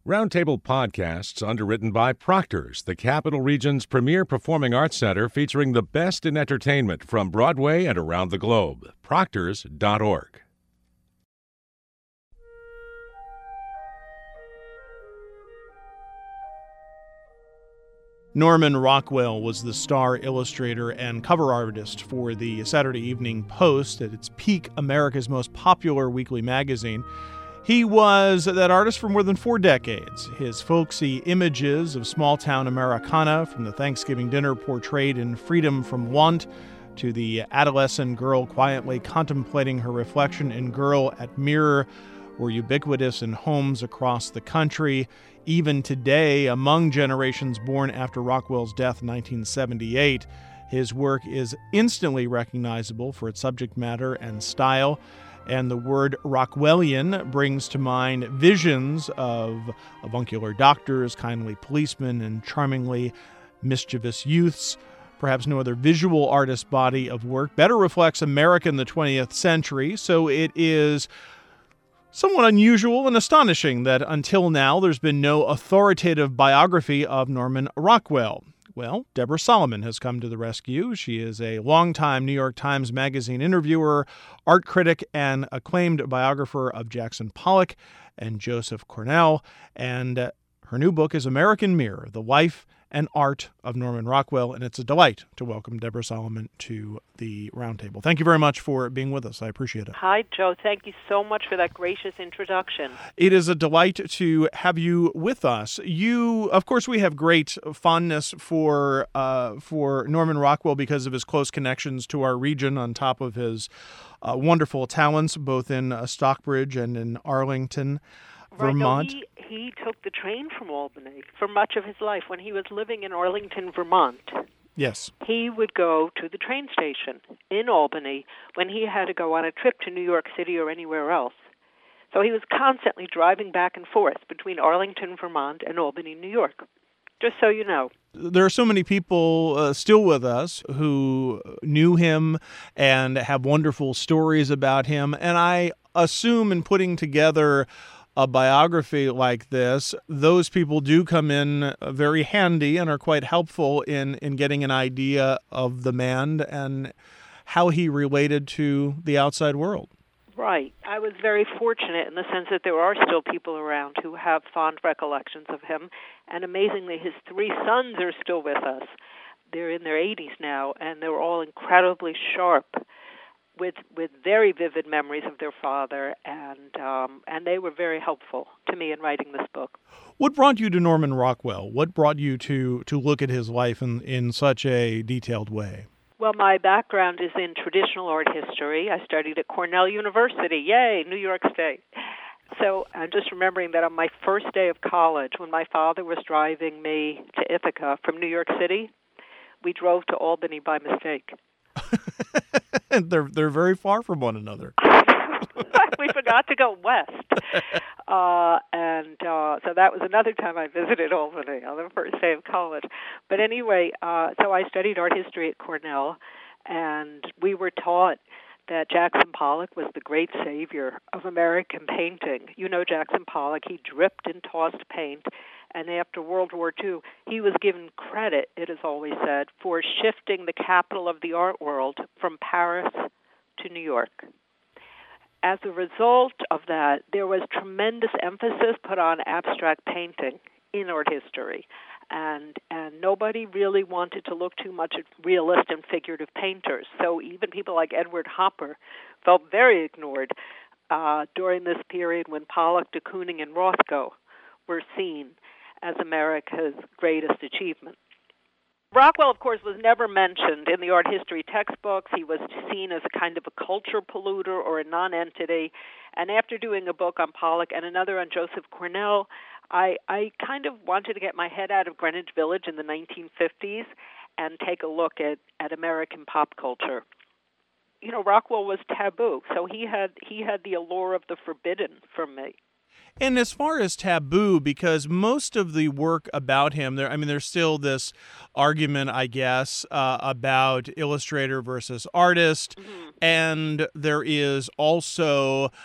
Roundtable Podcasts, underwritten by Proctor's, the Capital Region's premier performing arts center featuring the best in entertainment from Broadway and around the globe. Proctors.org. Norman Rockwell was the star illustrator and cover artist for the Saturday Evening Post, at its peak, America's most popular weekly magazine. He was that artist for more than 4 decades. His folksy images of small-town Americana, from the Thanksgiving dinner portrayed in Freedom from Want to the adolescent girl quietly contemplating her reflection in Girl at Mirror, were ubiquitous in homes across the country. Even today, among generations born after Rockwell's death in 1978, his work is instantly recognizable for its subject matter and style. And the word Rockwellian brings to mind visions of avuncular doctors, kindly policemen, and charmingly mischievous youths. Perhaps no other visual artist body of work better reflects America in the 20th century, so it is somewhat unusual and astonishing that until now there's been no authoritative biography of Norman Rockwell. Well, Deborah Solomon has come to the rescue. She is a longtime New York Times Magazine interviewer, art critic, and acclaimed biographer of Jackson Pollock and Joseph Cornell. And her new book is American Mirror, The Life and Art of Norman Rockwell. And it's a delight to welcome Deborah Solomon to the Roundtable. Thank you very much for being with us. I appreciate it. Hi, Joe. Thank you so much for that gracious introduction. It is a delight to have you with us. Of course, we have great fondness for Norman Rockwell because of his close connections to our region, on top of his wonderful talents, both in Stockbridge and in Arlington, Vermont. No, he took the train from Albany for much of his life. When he was living in Arlington, Vermont, yes, he would go to the train station in Albany when he had to go on a trip to New York City or anywhere else. So he was constantly driving back and forth between Arlington, Vermont, and Albany, New York, just so you know. There are so many people still with us who knew him and have wonderful stories about him, and I assume in putting together a biography like this, those people do come in very handy and are quite helpful in getting an idea of the man and how he related to the outside world. Right. I was very fortunate in the sense that there are still people around who have fond recollections of him, and amazingly, his 3 sons are still with us. They're in their 80s now, and they're all incredibly sharp, with very vivid memories of their father, and they were very helpful to me in writing this book. What brought you to Norman Rockwell? What brought you to look at his life in such a detailed way? Well, my background is in traditional art history. I studied at Cornell University. Yay, New York State. So I'm just remembering that on my first day of college, when my father was driving me to Ithaca from New York City, we drove to Albany by mistake. They're very far from one another. We forgot to go west. So that was another time I visited Albany on the first day of college. But anyway, so I studied art history at Cornell, and we were taught that Jackson Pollock was the great savior of American painting. You know Jackson Pollock, he dripped and tossed paint. And after World War II, he was given credit, it is always said, for shifting the capital of the art world from Paris to New York. As a result of that, there was tremendous emphasis put on abstract painting in art history. And nobody really wanted to look too much at realist and figurative painters. So even people like Edward Hopper felt very ignored during this period when Pollock, de Kooning, and Rothko were seen as America's greatest achievement. Rockwell, of course, was never mentioned in the art history textbooks. He was seen as a kind of a culture polluter or a non-entity. And after doing a book on Pollock and another on Joseph Cornell, I kind of wanted to get my head out of Greenwich Village in the 1950s and take a look at American pop culture. You know, Rockwell was taboo, so he had the allure of the forbidden for me. And as far as taboo, because most of the work about him, there's still this argument, I guess, about illustrator versus artist, Mm-hmm. and there is also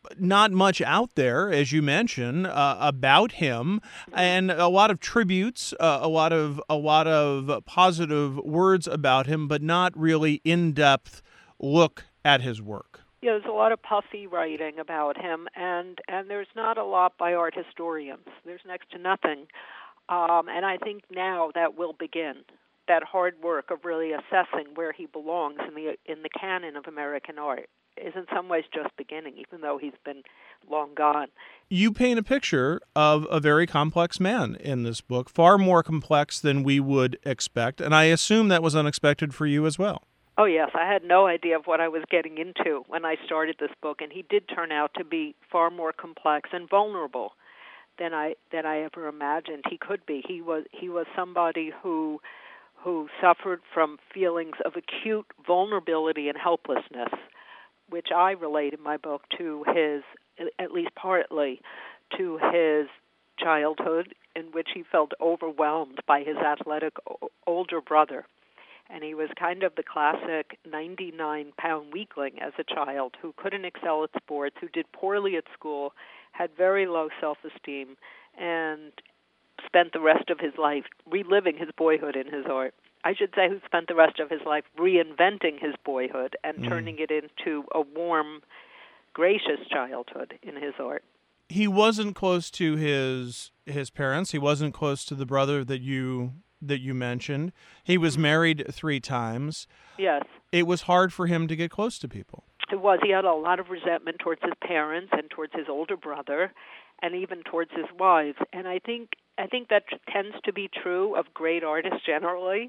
not much out there, as you mentioned, about him, and a lot of tributes, a lot of positive words about him, but not really in-depth look at his work. Yeah, there's a lot of puffy writing about him, and there's not a lot by art historians. There's next to nothing, and I think now that will begin. That hard work of really assessing where he belongs in the canon of American art is in some ways just beginning, even though he's been long gone. You paint a picture of a very complex man in this book, far more complex than we would expect, and I assume that was unexpected for you as well. Oh, yes. I had no idea of what I was getting into when I started this book, and he did turn out to be far more complex and vulnerable than I ever imagined he could be. He was somebody who suffered from feelings of acute vulnerability and helplessness, which I relate in my book to his, at least partly, to his childhood, in which he felt overwhelmed by his athletic older brother. And he was kind of the classic 99-pound weakling as a child who couldn't excel at sports, who did poorly at school, had very low self-esteem, and spent the rest of his life reliving his boyhood in his art. I should say who spent the rest of his life reinventing his boyhood and turning it into a warm, gracious childhood in his art. He wasn't close to his parents. He wasn't close to the brother that you mentioned. He was married 3 times. Yes. It was hard for him to get close to people. It was. He had a lot of resentment towards his parents and towards his older brother and even towards his wives. And I think that tends to be true of great artists generally.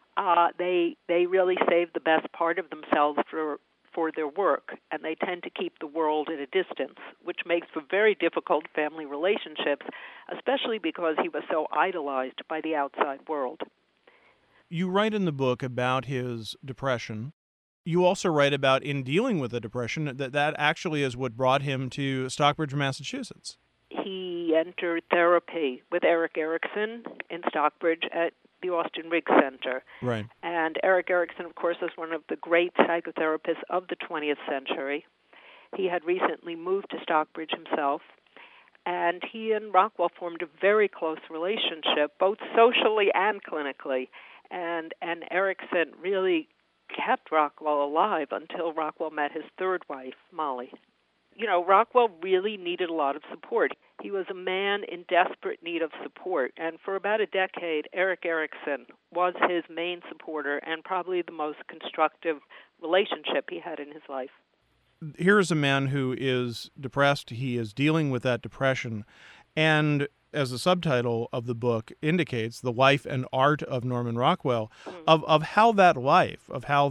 They really save the best part of themselves for their work, and they tend to keep the world at a distance, which makes for very difficult family relationships, especially because he was so idolized by the outside world. You write in the book about his depression. You also write about, in dealing with the depression, that actually is what brought him to Stockbridge, Massachusetts. He entered therapy with Erik Erikson in Stockbridge at the Austin Riggs Center. Right. And Erik Erikson, of course, is one of the great psychotherapists of the 20th century. He had recently moved to Stockbridge himself, and he and Rockwell formed a very close relationship, both socially and clinically. And Erikson really kept Rockwell alive until Rockwell met his third wife, Molly. You know, Rockwell really needed a lot of support. He was a man in desperate need of support, and for about a decade, Erik Erikson was his main supporter and probably the most constructive relationship he had in his life. Here's a man who is depressed. He is dealing with that depression, and as the subtitle of the book indicates, the life and art of Norman Rockwell, of how that life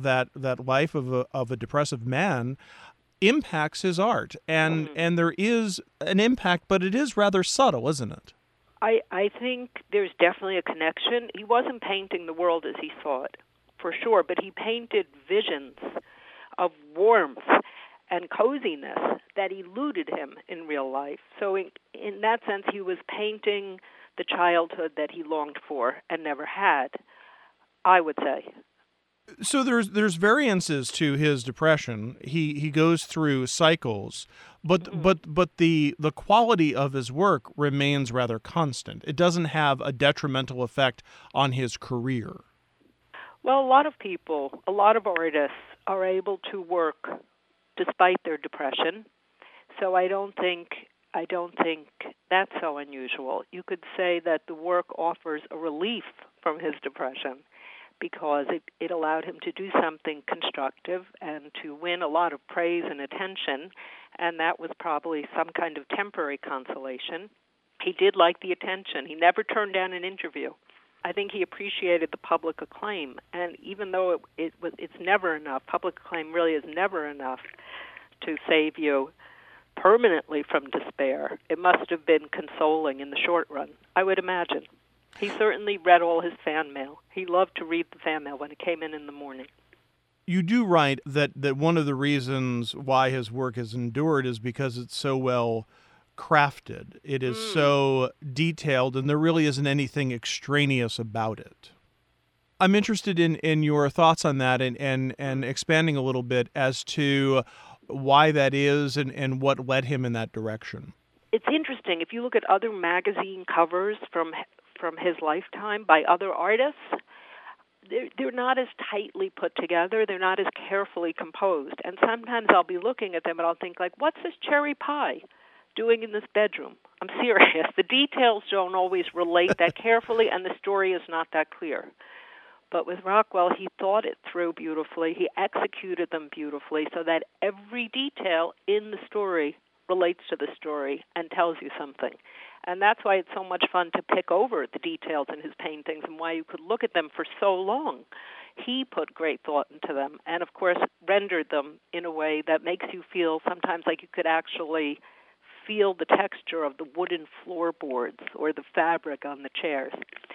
of a depressive man impacts his art, and there is an impact, but it is rather subtle, isn't it? I think there's definitely a connection. He wasn't painting the world as he saw it, for sure, but he painted visions of warmth and coziness that eluded him in real life. So in that sense, he was painting the childhood that he longed for and never had, I would say. So there's variances to his depression. He goes through cycles, but the quality of his work remains rather constant. It doesn't have a detrimental effect on his career. Well, a lot of people, a lot of artists are able to work despite their depression. So I don't think that's so unusual. You could say that the work offers a relief from his depression, because it allowed him to do something constructive and to win a lot of praise and attention, and that was probably some kind of temporary consolation. He did like the attention. He never turned down an interview. I think he appreciated the public acclaim, and even though it's never enough, public acclaim really is never enough to save you permanently from despair. It must have been consoling in the short run, I would imagine. He certainly read all his fan mail. He loved to read the fan mail when it came in the morning. You do write that one of the reasons why his work has endured is because it's so well crafted. It is so detailed, and there really isn't anything extraneous about it. I'm interested in your thoughts on that and expanding a little bit as to why that is and what led him in that direction. It's interesting. If you look at other magazine covers from his lifetime by other artists, they're not as tightly put together. They're not as carefully composed. And sometimes I'll be looking at them and I'll think, like, what's this cherry pie doing in this bedroom? I'm serious. The details don't always relate that carefully, and the story is not that clear. But with Rockwell, he thought it through beautifully. He executed them beautifully so that every detail in the story relates to the story and tells you something. And that's why it's so much fun to pick over the details in his paintings and why you could look at them for so long. He put great thought into them and, of course, rendered them in a way that makes you feel sometimes like you could actually feel the texture of the wooden floorboards or the fabric on the chairs.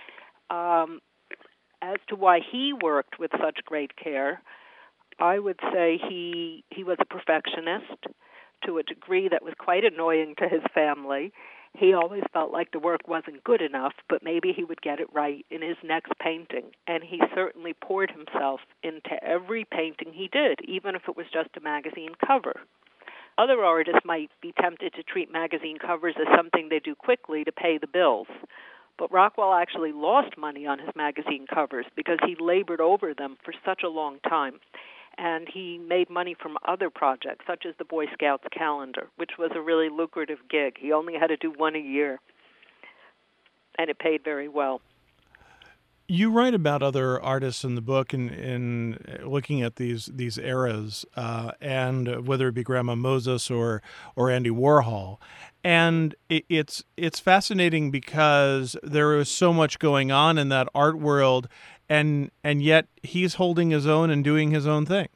As to why he worked with such great care, I would say he was a perfectionist to a degree that was quite annoying to his family. He always felt like the work wasn't good enough, but maybe he would get it right in his next painting. And he certainly poured himself into every painting he did, even if it was just a magazine cover. Other artists might be tempted to treat magazine covers as something they do quickly to pay the bills. But Rockwell actually lost money on his magazine covers because he labored over them for such a long time. And he made money from other projects, such as the Boy Scouts calendar, which was a really lucrative gig. He only had to do one a year, and it paid very well. You write about other artists in the book in looking at these eras, and whether it be Grandma Moses or Andy Warhol. And it's fascinating because there is so much going on in that art world, and yet he's holding his own and doing his own thing.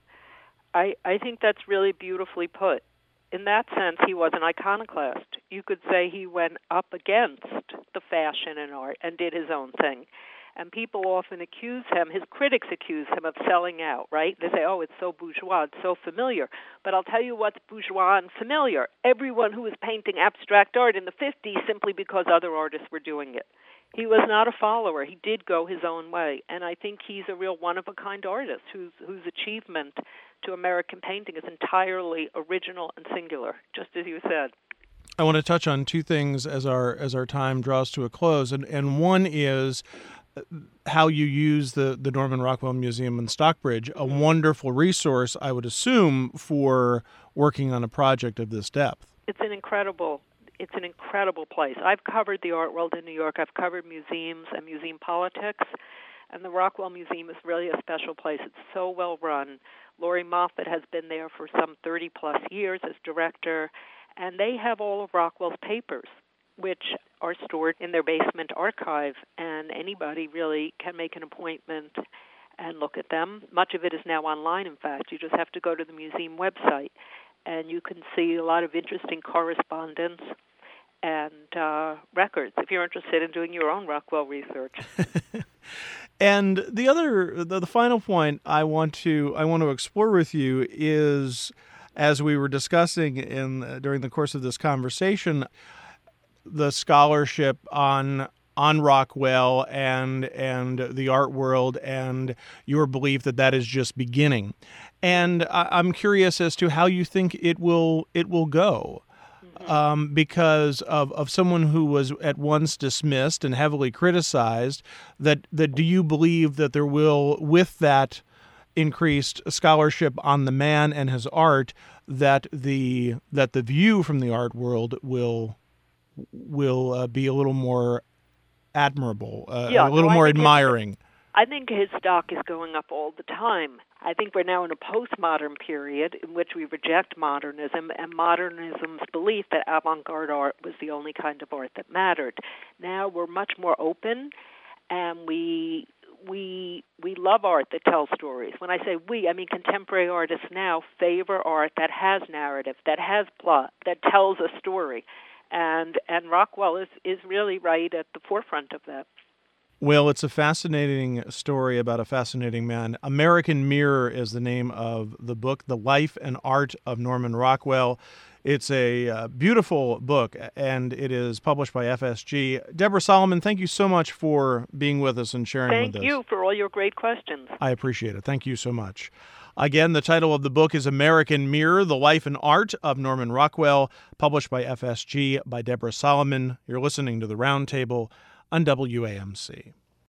I think that's really beautifully put. In that sense, he was an iconoclast. You could say he went up against the fashion in art and did his own thing. And people often accuse him, his critics accuse him of selling out, right? They say, oh, it's so bourgeois, it's so familiar. But I'll tell you what's bourgeois and familiar. Everyone who was painting abstract art in the 50s simply because other artists were doing it. He was not a follower. He did go his own way. And I think he's a real one-of-a-kind artist whose achievement to American painting is entirely original and singular, just as you said. I want to touch on two things as our time draws to a close. And one is how you use the Norman Rockwell Museum in Stockbridge, a wonderful resource, I would assume, for working on a project of this depth. It's an incredible place. I've covered the art world in New York. I've covered museums and museum politics, and the Rockwell Museum is really a special place. It's so well run. Laurie Moffat has been there for some 30-plus years as director, and they have all of Rockwell's papers, which are stored in their basement archive, and anybody really can make an appointment and look at them. Much of it is now online, in fact. You just have to go to the museum website, and you can see a lot of interesting correspondence and records if you're interested in doing your own Rockwell research. And the final point I want to explore with you is, as we were discussing during the course of this conversation, the scholarship on Rockwell and the art world, and your belief that is just beginning. And I'm curious as to how you think it will go. Because of someone who was at once dismissed and heavily criticized, that do you believe that there will, with that increased scholarship on the man and his art, that the view from the art world will be a little more admirable, a little more admiring? I think his stock is going up all the time. I think we're now in a postmodern period in which we reject modernism and modernism's belief that avant-garde art was the only kind of art that mattered. Now we're much more open, and we love art that tells stories. When I say we, I mean contemporary artists now favor art that has narrative, that has plot, that tells a story. And Rockwell is really right at the forefront of that. Well, it's a fascinating story about a fascinating man. American Mirror is the name of the book, The Life and Art of Norman Rockwell. It's a beautiful book, and it is published by FSG. Deborah Solomon, thank you so much for being with us and sharing with us. Thank you for all your great questions. I appreciate it. Thank you so much. Again, the title of the book is American Mirror, The Life and Art of Norman Rockwell, published by FSG by Deborah Solomon. You're listening to The Roundtable on WAMC.